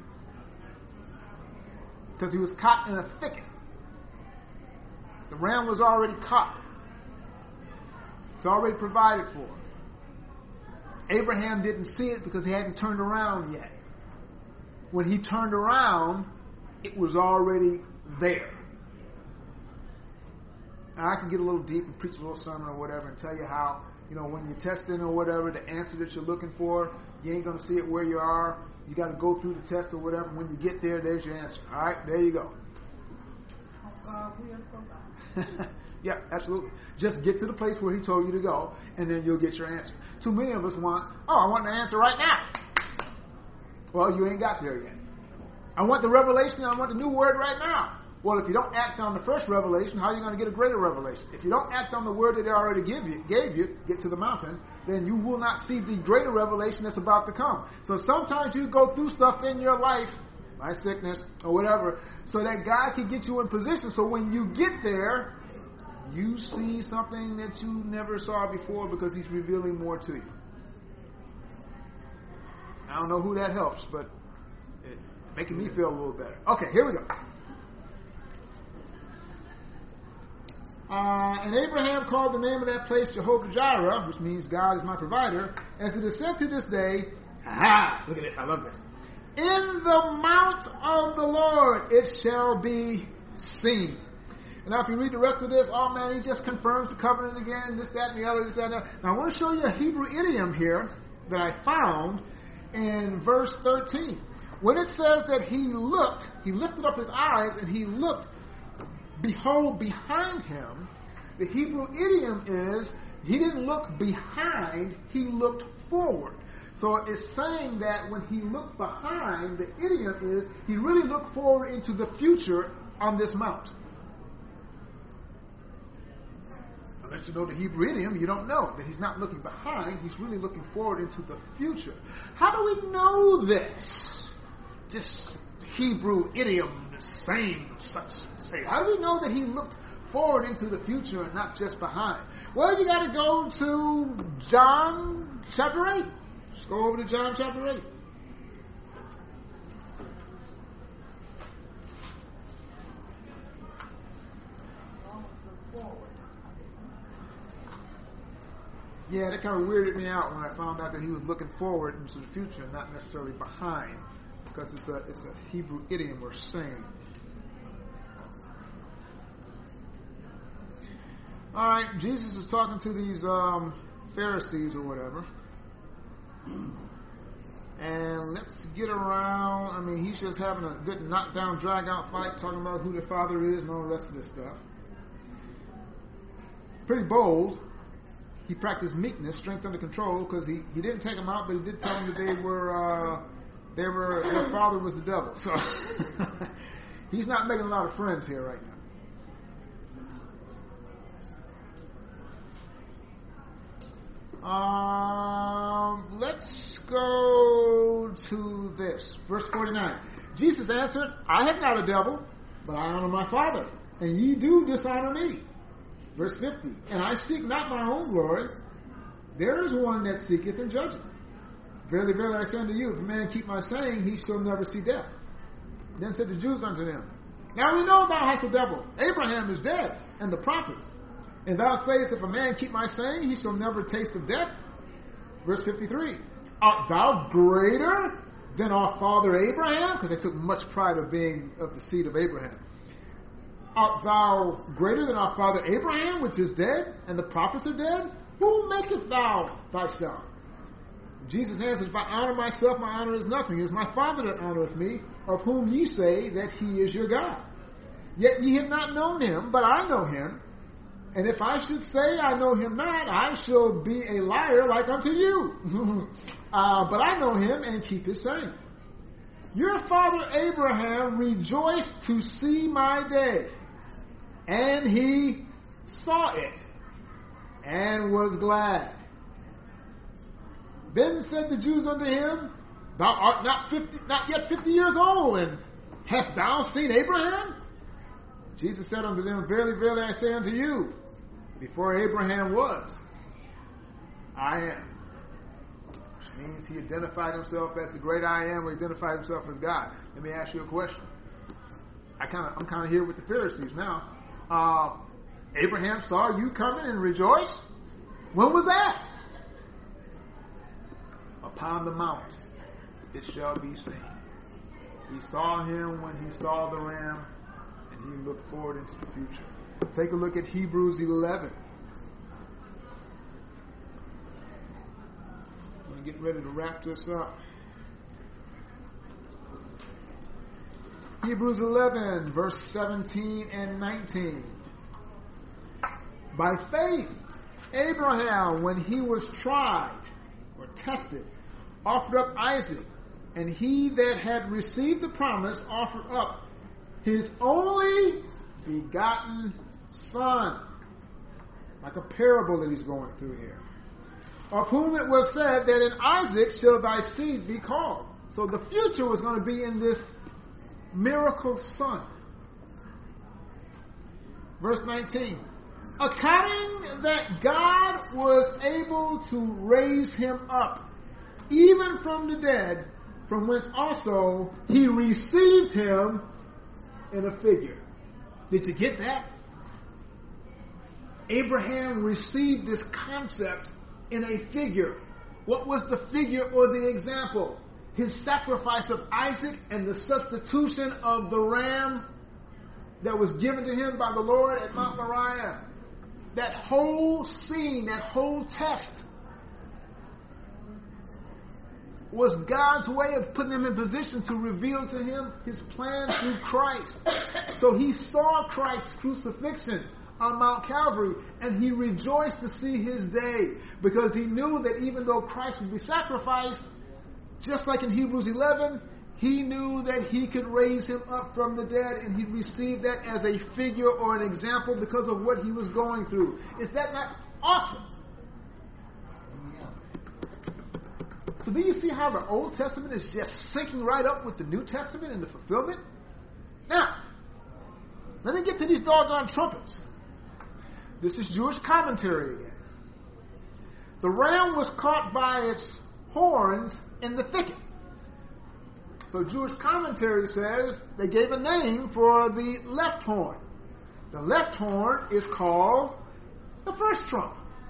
Because he was caught in a thicket. The ram was already caught. It's already provided for. Abraham didn't see it because he hadn't turned around yet. When he turned around, it was already there. Now, I can get a little deep and preach a little sermon or whatever and tell you how, you know, when you're testing or whatever, the answer that you're looking for, you ain't going to see it where you are. You got to go through the test or whatever. When you get there, there's your answer. All right, there you go. Yeah, absolutely. Just get to the place where he told you to go, and then you'll get your answer. Too many of us want, oh, I want the answer right now. Well, you ain't got there yet. I want the revelation, I want the new word right now. Well, if you don't act on the first revelation, how are you going to get a greater revelation? If you don't act on the word that they already give you, gave you, get to the mountain, then you will not see the greater revelation that's about to come. So sometimes you go through stuff in your life, my sickness or whatever, so that God can get you in position so when you get there, you see something that you never saw before because he's revealing more to you. I don't know who that helps, but it's making me feel a little better. Okay, here we go. Uh, and Abraham called the name of that place Jehovah-Jireh, which means God is my provider. As it is said to this day, aha, look at this, I love this. In the mount of the Lord it shall be seen. And now if you read the rest of this, oh man, he just confirms the covenant again, this, that, and the other, this, that, and the other. Now I want to show you a Hebrew idiom here that I found in verse thirteen. When it says that he looked, he lifted up his eyes and he looked, behold, behind him, the Hebrew idiom is, he didn't look behind, he looked forward. So it's saying that when he looked behind, the idiom is, he really looked forward into the future on this mount. Unless you know the Hebrew idiom, you don't know that he's not looking behind, he's really looking forward into the future. How do we know this? This Hebrew idiom, the same such say. How do we know that he looked forward into the future and not just behind? Well, you got to go to John chapter eight. Let's go over to John chapter eight. Yeah, that kind of weirded me out when I found out that he was looking forward into the future and not necessarily behind, because it's a it's a Hebrew idiom or saying. All right, Jesus is talking to these um, Pharisees or whatever, and let's get around. I mean, he's just having a good knockdown, drag-out fight, talking about who the Father is and all the rest of this stuff. Pretty bold. He practiced meekness, strength under control, because he, he didn't take them out, but he did tell them that they were uh, they were their father was the devil. So he's not making a lot of friends here right now. Um, let's go to this verse forty-nine. Jesus answered, "I have not a devil, but I honor my Father, and ye do dishonor me." Verse fifty, and I seek not my own glory. There is one that seeketh and judges. Verily, verily, I say unto you, if a man keep my saying, he shall never see death. Then said the Jews unto them, now we know thou hast a devil. Abraham is dead, and the prophets. And thou sayest, if a man keep my saying, he shall never taste of death. Verse fifty-three, art thou greater than our father Abraham? Because they took much pride of being of the seed of Abraham. Art thou greater than our father Abraham, which is dead, and the prophets are dead? Who makest thou thyself? Jesus answers, if I honor myself, my honor is nothing. It is my Father that honoreth me, of whom ye say that he is your God. Yet ye have not known him, but I know him. And if I should say I know him not, I shall be a liar like unto you. uh, but I know him and keep his saying. Your father Abraham rejoiced to see my day, and he saw it, and was glad. Then said the Jews unto him, thou art not fifty, not yet fifty years old, and hast thou seen Abraham? Jesus said unto them, verily, verily, I say unto you, before Abraham was, I am. Which means he identified himself as the great I am, or identified himself as God. Let me ask you a question. I kind of, I'm kind of here with the Pharisees now. Uh, Abraham saw you coming and rejoiced. When was that? Upon the mount it shall be seen. He saw him when he saw the ram, and he looked forward into the future. Take a look at Hebrews eleven. I'm going to get ready to wrap this up. Hebrews eleven, verse seventeen and nineteen. By faith, Abraham, when he was tried or tested, offered up Isaac, and he that had received the promise offered up his only begotten son. Like a parable that he's going through here. Of whom it was said that in Isaac shall thy seed be called. So the future was going to be in this miracle son. Verse nineteen. according that God was able to raise him up, even from the dead, from whence also he received him in a figure. Did you get that? Abraham received this concept in a figure. What was the figure or the example? His sacrifice of Isaac and the substitution of the ram that was given to him by the Lord at Mount Moriah. That whole scene, that whole text was God's way of putting him in position to reveal to him his plan through Christ. So he saw Christ's crucifixion on Mount Calvary, and he rejoiced to see his day, because he knew that even though Christ would be sacrificed, just like in Hebrews eleven, he knew that he could raise him up from the dead, and he received that as a figure or an example because of what he was going through. Is that not awesome? So do you see how the Old Testament is just syncing right up with the New Testament and the fulfillment? Now, let me get to these doggone trumpets. This is Jewish commentary again. The ram was caught by its horns in the thicket. So Jewish commentary says they gave a name for the left horn. The left horn is called the first trump.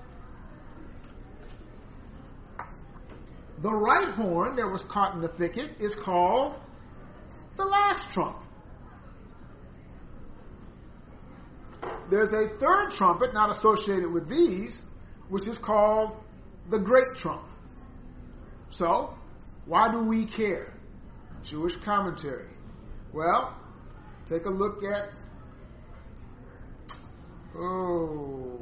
The right horn that was caught in the thicket is called the last trump. There's a third trumpet not associated with these, which is called the great trump. So, why do we care? Jewish commentary. Well, take a look at, oh,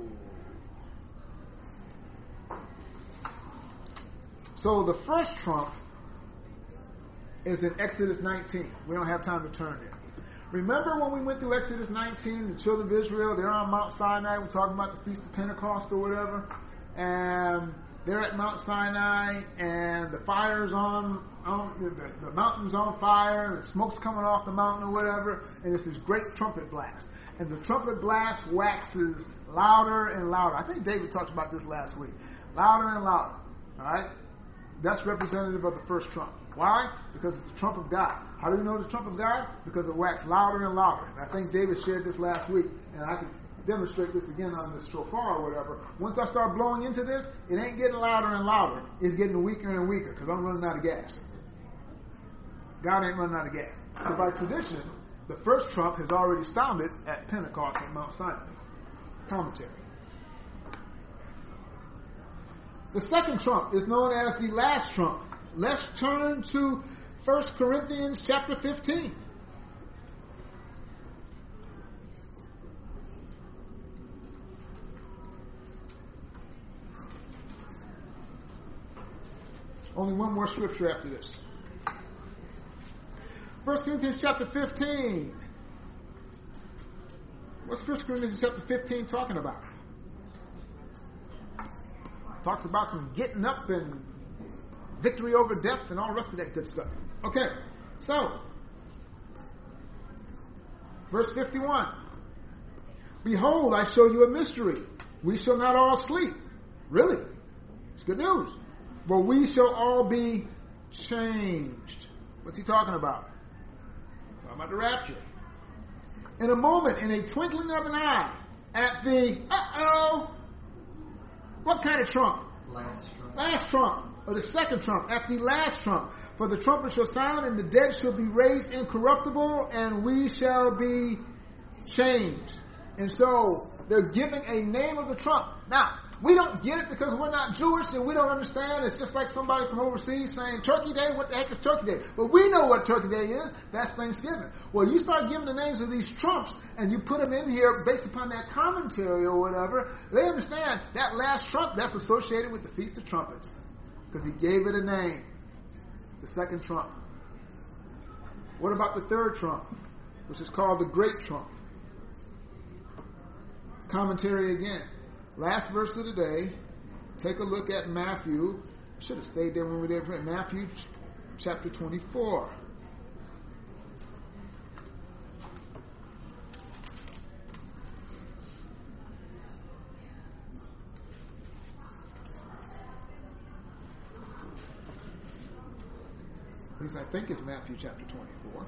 so the first trump is in Exodus nineteen. We don't have time to turn there. Remember when we went through Exodus nineteen, the children of Israel, they're on Mount Sinai, we're talking about the Feast of Pentecost or whatever, and they're at Mount Sinai, and the fire's on, on the, the mountain's on fire, and smoke's coming off the mountain or whatever, and it's this great trumpet blast. And the trumpet blast waxes louder and louder. I think David talked about this last week. Louder and louder. All right? That's representative of the first trump. Why? Because it's the trump of God. How do we know the trump of God? Because it waxed louder and louder. And I think David shared this last week, and I can demonstrate this again on this shofar or whatever. Once I start blowing into this, it ain't getting louder and louder. It's getting weaker and weaker because I'm running out of gas. God ain't running out of gas. So by tradition, the first trump has already sounded at Pentecost at Mount Sinai. Commentary. The second trump is known as the last trump. Let's turn to First Corinthians chapter fifteen. Only one more scripture after this. First Corinthians chapter fifteen. What's First Corinthians chapter fifteen talking about? Talks about some getting up and victory over death and all the rest of that good stuff. Okay, so, verse fifty-one. Behold, I show you a mystery. We shall not all sleep. Really? It's good news. But we shall all be changed. What's he talking about? Talking about the rapture. In a moment, in a twinkling of an eye, at the, uh-oh, what kind of trump? Last trump. Last trump. Or the second trump. At the last trump. For the trumpet shall sound, and the dead shall be raised incorruptible, and we shall be changed. And so, they're giving a name of the trump. Now, we don't get it because we're not Jewish and we don't understand. It's just like somebody from overseas saying, Turkey Day, what the heck is Turkey Day? But we know what Turkey Day is. That's Thanksgiving. Well, you start giving the names of these trumps and you put them in here based upon that commentary or whatever, they understand that last trump, that's associated with the Feast of Trumpets. Because he gave it a name. The second trump. What about the third trump, which is called the Great Trump? Commentary again. Last verse of the day. Take a look at Matthew. Should have stayed there when we were there. Matthew chapter twenty-four. least I think it's Matthew chapter twenty-four.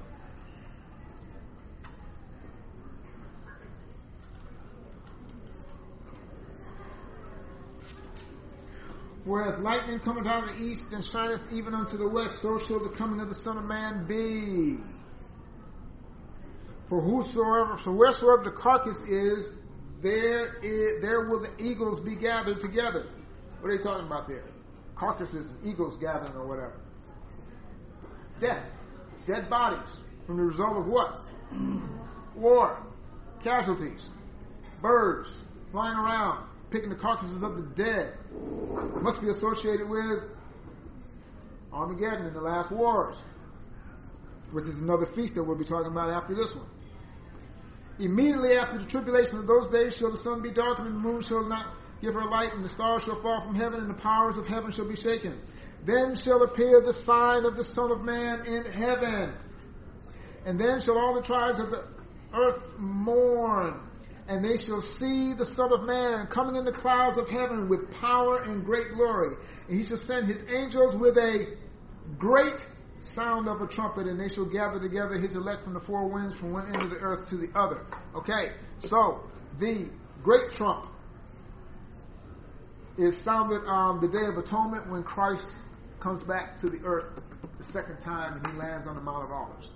Whereas lightning cometh out of the east and shineth even unto the west, so shall the coming of the Son of Man be. For whosoever, so wheresoever the carcass is, there is, there will the eagles be gathered together. What are they talking about there? Carcasses and eagles gathering or whatever. Death. Dead bodies. From the result of what? War. Casualties. Birds flying around, picking the carcasses of the dead. Must be associated with Armageddon and the last wars, which is another feast that we'll be talking about after this one. Immediately after the tribulation of those days shall the sun be darkened, and the moon shall not give her light, and the stars shall fall from heaven, and the powers of heaven shall be shaken. Then shall appear the sign of the Son of Man in heaven. And then shall all the tribes of the earth mourn, and they shall see the Son of Man coming in the clouds of heaven with power and great glory. And he shall send his angels with a great sound of a trumpet, and they shall gather together his elect from the four winds, from one end of the earth to the other. Okay, so the great trump is sounded on the Day of Atonement when Christ comes back to the earth the second time and he lands on the Mount of Olives.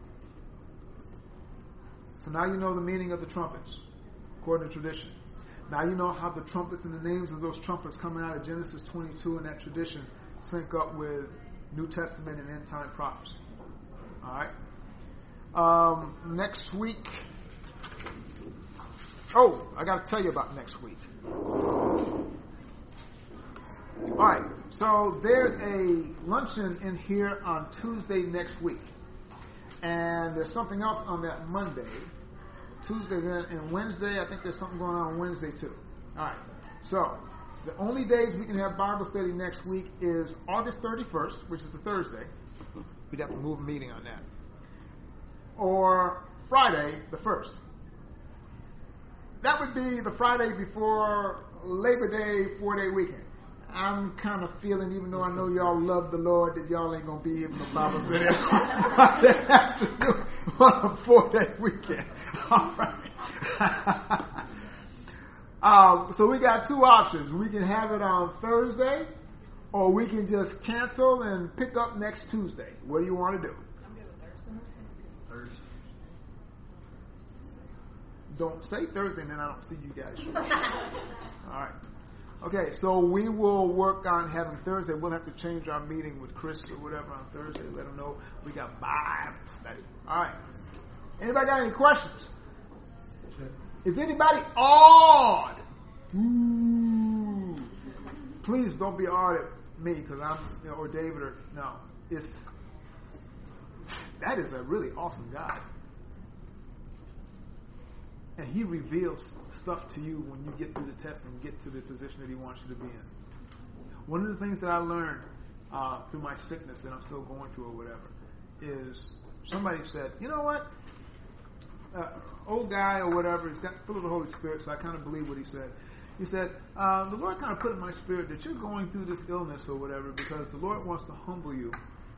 So now you know the meaning of the trumpets, according to tradition. Now you know how the trumpets and the names of those trumpets coming out of Genesis twenty-two and that tradition sync up with New Testament and end time prophecy. Alright. Um, next week. Oh, I got to tell you about next week. Alright, so there's a luncheon in here on Tuesday next week. And there's something else on that Monday. Tuesday and Wednesday, I think there's something going on Wednesday too. Alright, so the only days we can have Bible study next week is August thirty-first, which is a Thursday. We'd have to move a meeting on that. Or Friday, the first. That would be the Friday before Labor Day, four-day weekend. I'm kind of feeling, even though I know y'all love the Lord, that y'all ain't going to be here for the Bible study Friday afternoon on a four-day weekend. All right. Um, so we got two options. We can have it on Thursday, or we can just cancel and pick up next Tuesday. What do you want to do? I'm good with Thursday. Thursday. Don't say Thursday, and then I don't see you guys. All right. Okay, so we will work on having Thursday. We'll have to change our meeting with Chris or whatever on Thursday. Let him know we got Bible study. All right. Anybody got any questions? Is anybody awed? Ooh. Please don't be awed at me because I'm, you know, or David or no. It's that is a really awesome guy, and he reveals stuff to you when you get through the test and get to the position that he wants you to be in. One of the things that I learned uh, through my sickness that I'm still going through or whatever is somebody said, you know what? Uh, old guy or whatever, he's got full of the Holy Spirit, so I kind of believe what he said. He said, uh, the Lord kind of put in my spirit that you're going through this illness or whatever because the Lord wants to humble you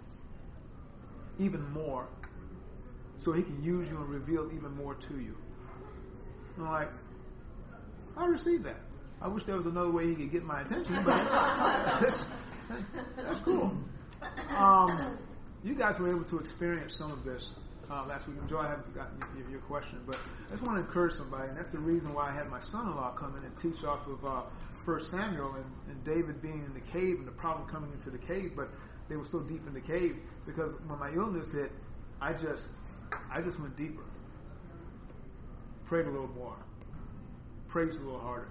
even more so he can use you and reveal even more to you. And I'm like, I received that. I wish there was another way he could get my attention, but that's, that's cool. Um, you guys were able to experience some of this Uh, last week. Joe, I haven't forgotten your, your question, but I just want to encourage somebody, and that's the reason why I had my son-in-law come in and teach off of uh, First Samuel and, and David being in the cave and the problem coming into the cave, but they were so deep in the cave because when my illness hit, I just, I just went deeper, prayed a little more, praised a little harder,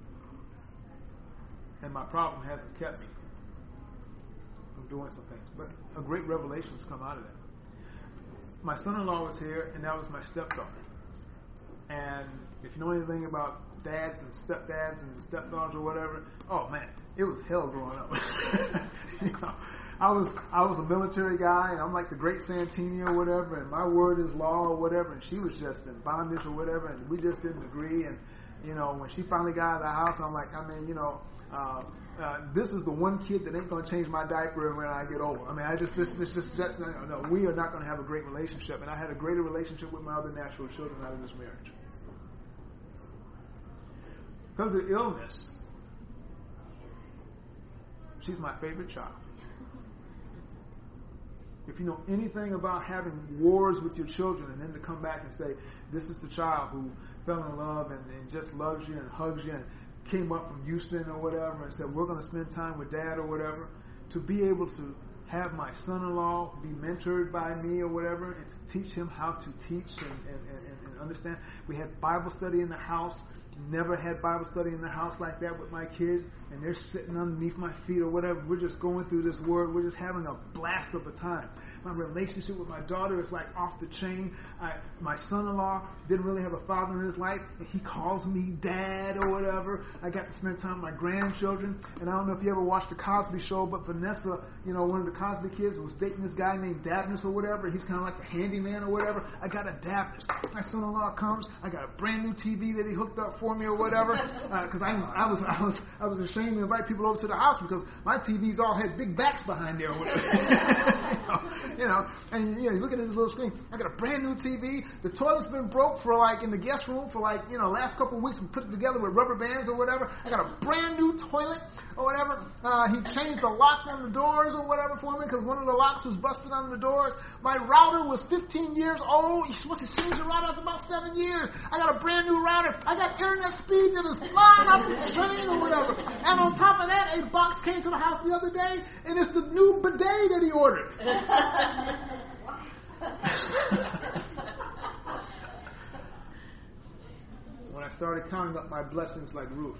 and my problem hasn't kept me from doing some things, but a great revelation has come out of that. My son-in-law was here, and that was my stepdaughter. And if you know anything about dads and stepdads and stepdaughters or whatever, oh man, it was hell growing up. you know, I was I was a military guy, and I'm like the great Santini or whatever, and my word is law or whatever, and she was just in bondage or whatever, and we just didn't agree. And You know, when she finally got out of the house, I'm like, I mean, you know, uh, uh, this is the one kid that ain't going to change my diaper when I get older. I mean, I just, this, this just, just no, no, we are not going to have a great relationship. And I had a greater relationship with my other natural children out of this marriage. Because of the illness, she's my favorite child. If you know anything about having wars with your children and then to come back and say, this is the child who fell in love and, and just loves you and hugs you and came up from Houston or whatever and said, we're going to spend time with dad or whatever, to be able to have my son-in-law be mentored by me or whatever and to teach him how to teach and, and, and, and understand. We had Bible study in the house. Never had Bible study in the house like that with my kids, and they're sitting underneath my feet or whatever. We're just going through this word. We're just having a blast of a time. My relationship with my daughter is like off the chain. I, my son-in-law didn't really have a father in his life, and he calls me dad or whatever. I got to spend time with my grandchildren, and I don't know if you ever watched the Cosby Show, but Vanessa, you know, one of the Cosby kids was dating this guy named Dabness or whatever. He's kind of like a handyman or whatever. I got a Dabness. My son-in-law comes. I got a brand new T V that he hooked up for me or whatever, because uh, I, I was I was I was ashamed to invite people over to the house because my T Vs all had big backs behind there or whatever. you, know, you know, and you know, you look at this little screen. I got a brand new T V. The toilet's been broke for like in the guest room for like you know last couple of weeks. We put it together with rubber bands or whatever. I got a brand new toilet or whatever. Uh, he changed the lock on the doors or whatever for me because one of the locks was busted on the doors. My router was fifteen years old. You're supposed to change the router after about seven years. I got a brand new router. I got internet speed that is flying off the train or whatever. And on top of that, a box came to the house the other day, and it's the new bidet that he ordered. When I started counting up my blessings like Ruth,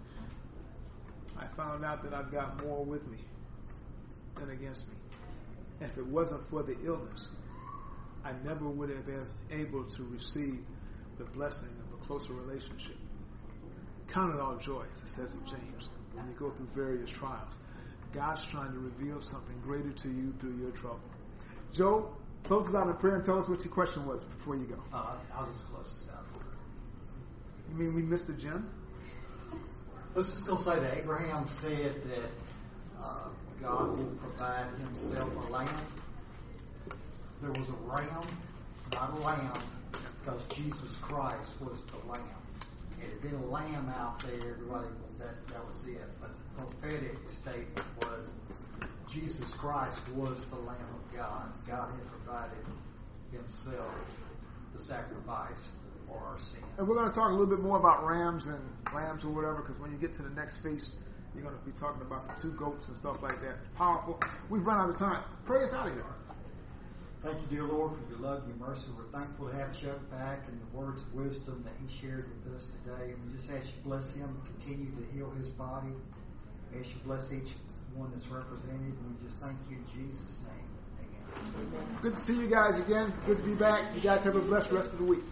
I found out that I've got more with me than against me. And if it wasn't for the illness, I never would have been able to receive the blessing of a closer relationship. Count it all joy, as it says in James, when you go through various trials. God's trying to reveal something greater to you through your trouble. Joe, close us out in prayer and tell us what your question was before you go. Uh, I'll just close this out. You mean we missed a gem? Let's just go say that Abraham said that uh, God will provide himself a lamb. There was a ram, not a lamb, because Jesus Christ was the lamb. It had been a lamb out there, everybody, that, that was it. But the prophetic statement was Jesus Christ was the Lamb of God. God had provided himself the sacrifice for our sin. And we're going to talk a little bit more about rams and lambs or whatever, because when you get to the next feast, you're going to be talking about the two goats and stuff like that. Powerful. We've run out of time. Pray us out of here. Thank you, dear Lord, for your love and your mercy. We're thankful to have Chuck back and the words of wisdom that he shared with us today. And we just ask you to bless him and continue to heal his body. We ask you to bless each one that's represented. And we just thank you in Jesus' name. Amen. Good to see you guys again. Good to be back. You guys have a blessed rest of the week.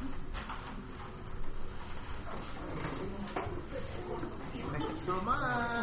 Thank you so much.